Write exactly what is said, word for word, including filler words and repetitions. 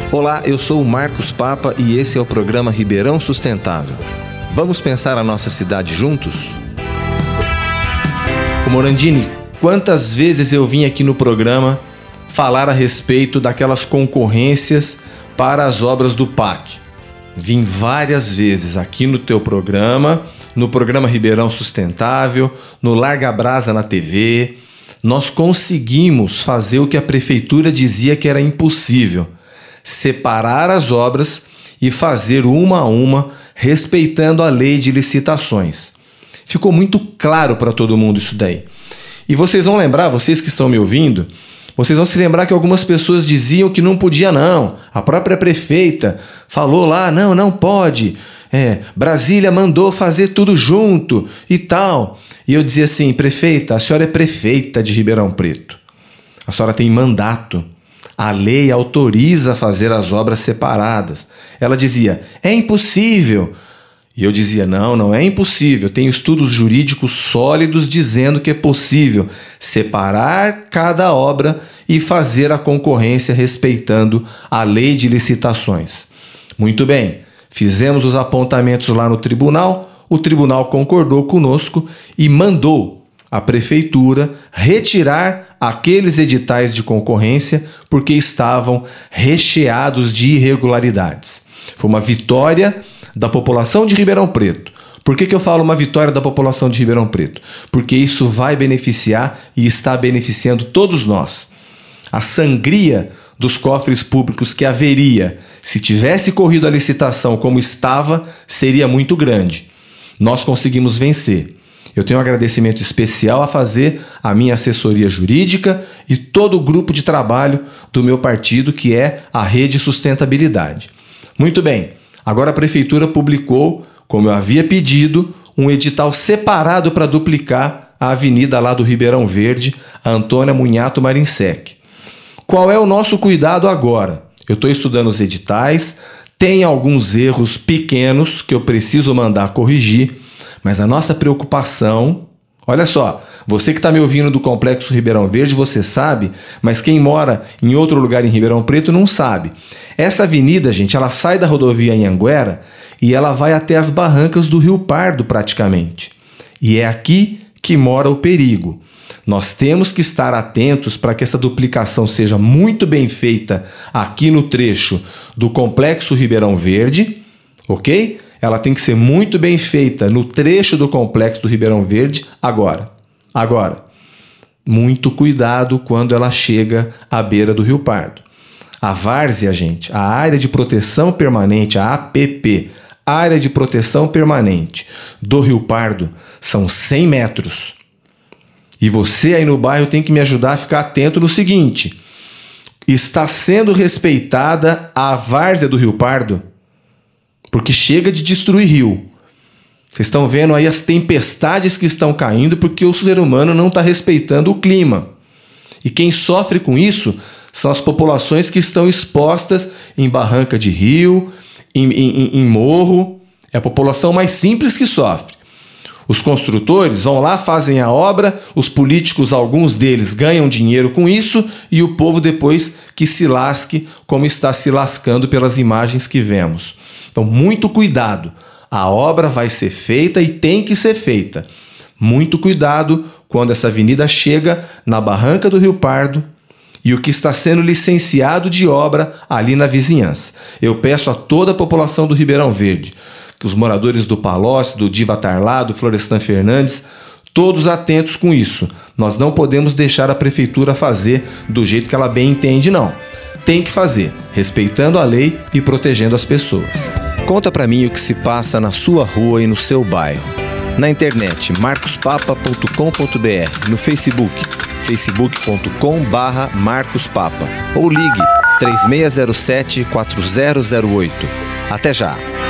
Olá, eu sou o Marcos Papa e esse é o programa Ribeirão Sustentável. Vamos pensar a nossa cidade juntos? Ô Morandini, quantas vezes eu vim aqui no programa falar a respeito daquelas concorrências para as obras do P A C? Vim várias vezes aqui no teu programa, no programa Ribeirão Sustentável, no Larga Brasa na T V. Nós conseguimos fazer o que a prefeitura dizia que era impossível: separar as obras e fazer uma a uma, respeitando a lei de licitações. Ficou muito claro para todo mundo isso daí. E vocês vão lembrar, vocês que estão me ouvindo, vocês vão se lembrar que algumas pessoas diziam que não podia não. A própria prefeita falou lá, não, não pode. É, Brasília mandou fazer tudo junto e tal. E eu dizia assim, prefeita, a senhora é prefeita de Ribeirão Preto. A senhora tem mandato. A lei autoriza a fazer as obras separadas. Ela dizia, é impossível. E eu dizia, não, não é impossível. Tem estudos jurídicos sólidos dizendo que é possível separar cada obra e fazer a concorrência respeitando a lei de licitações. Muito bem, fizemos os apontamentos lá no tribunal, o tribunal concordou conosco e mandou a prefeitura retirar aqueles editais de concorrência porque estavam recheados de irregularidades. Foi uma vitória da população de Ribeirão Preto. Por que que eu falo uma vitória da população de Ribeirão Preto? Porque isso vai beneficiar e está beneficiando todos nós. A sangria dos cofres públicos que haveria se tivesse corrido a licitação como estava seria muito grande. Nós conseguimos vencer. Eu tenho um agradecimento especial a fazer à minha assessoria jurídica e todo o grupo de trabalho do meu partido, que é a Rede Sustentabilidade. Muito bem, agora a prefeitura publicou, como eu havia pedido, um edital separado para duplicar a avenida lá do Ribeirão Verde, a Antônia Munhato Marinsec. Qual é o nosso cuidado agora? Eu estou estudando os editais, tem alguns erros pequenos que eu preciso mandar corrigir, mas a nossa preocupação, olha só, você que está me ouvindo do Complexo Ribeirão Verde, você sabe, mas quem mora em outro lugar em Ribeirão Preto não sabe. Essa avenida, gente, ela sai da rodovia Anhanguera e ela vai até as barrancas do Rio Pardo praticamente. E é aqui que mora o perigo. Nós temos que estar atentos para que essa duplicação seja muito bem feita aqui no trecho do Complexo Ribeirão Verde, ok? Ela tem que ser muito bem feita no trecho do Complexo do Ribeirão Verde agora. Agora, muito cuidado quando ela chega à beira do Rio Pardo. A várzea, gente, a área de proteção permanente, a A P P, área de proteção permanente do Rio Pardo, são cem metros. E você aí no bairro tem que me ajudar a ficar atento no seguinte: está sendo respeitada a várzea do Rio Pardo? Porque chega de destruir rio. Vocês estão vendo aí as tempestades que estão caindo porque o ser humano não está respeitando o clima. E quem sofre com isso são as populações que estão expostas em barranca de rio, em, em, em morro. É a população mais simples que sofre. Os construtores vão lá, fazem a obra, os políticos, alguns deles, ganham dinheiro com isso e o povo depois que se lasque como está se lascando pelas imagens que vemos. Então, muito cuidado. A obra vai ser feita e tem que ser feita. Muito cuidado quando essa avenida chega na barranca do Rio Pardo e o que está sendo licenciado de obra ali na vizinhança. Eu peço a toda a população do Ribeirão Verde, que os moradores do Palocci, do Diva Tarlá, do Florestan Fernandes, todos atentos com isso. Nós não podemos deixar a prefeitura fazer do jeito que ela bem entende, não. Tem que fazer, respeitando a lei e protegendo as pessoas. Conta pra mim o que se passa na sua rua e no seu bairro. Na internet, marcos papa ponto com ponto b r, no Facebook, facebook ponto com barra marcos papa, ou ligue três seis zero sete quatro zero zero oito. Até já!